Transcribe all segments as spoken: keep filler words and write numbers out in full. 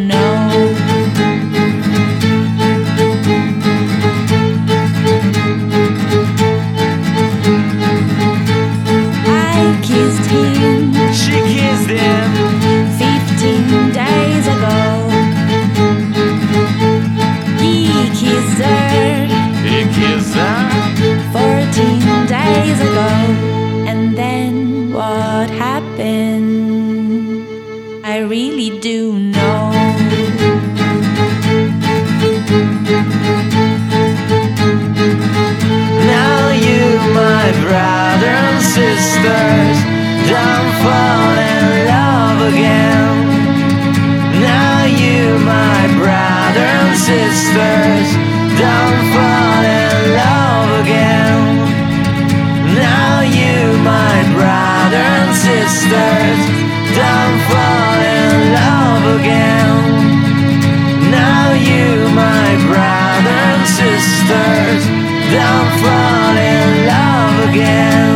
know. I kissed him, She kissed him fifteen days ago. He kissed her, He kissed her fourteen days ago. And then what happened? I really do know. Now you, my brother and sisters, don't fall in love again. Now you, my brother and sisters, don't fall in love again. Now you, my brother and sisters, don't fall in love again. Now you, my brother and sisters, don't fall in love again.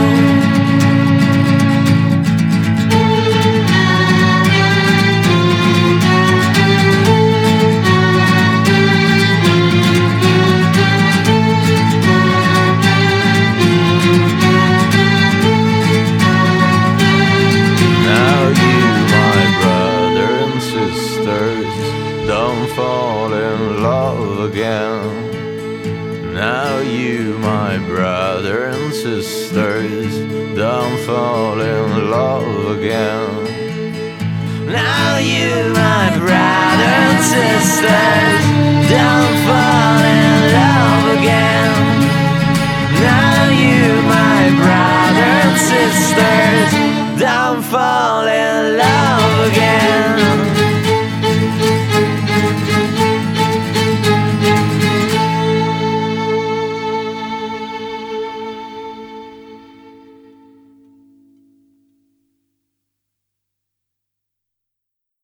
Now you, my brother and sisters, don't fall in love again. Now you, my brother and sisters, don't fall in love again. Now you, my brother and sisters,